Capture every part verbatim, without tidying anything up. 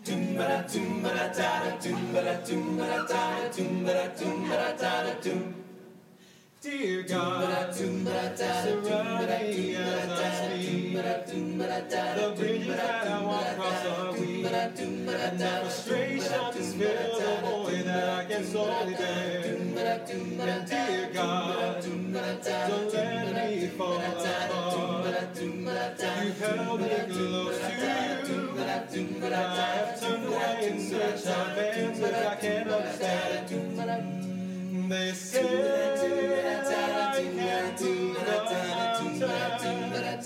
Dear God, surround me as I speak. The bridges that I walk across are weak, and the frustrations fill the void that I can solely bear. And dear God, don't let me fall apart. You held me close to you. I have turned away in search of answers I can't understand. They say I can't do the mountain. They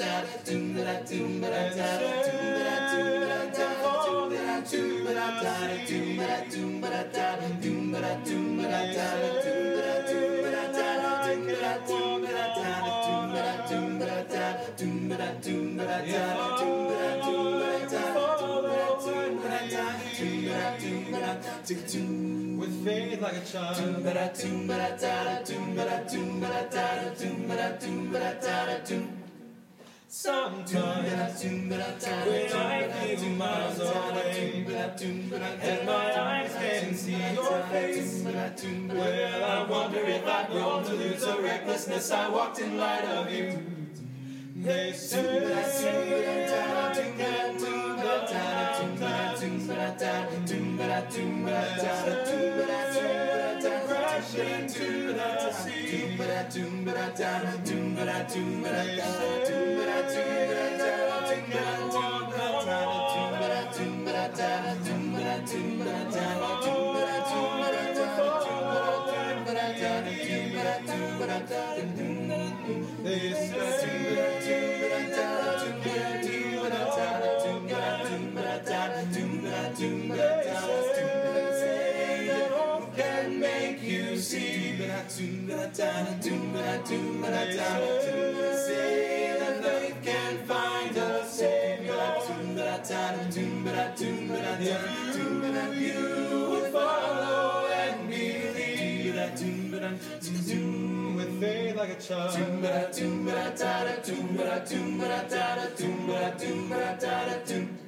say I'm falling to the sea. They say that I can't walk on. If I with faith like a child. Sometimes when I feel miles away and my eyes can't see your face, well, I wonder if I've grown to lose the recklessness I walked in light of you. They say I can't do the mountains. Crash into the sea. They say I can't walk on. They say hope can make you see. They say that faith can find a savior. If you would follow and believe with faith like a child.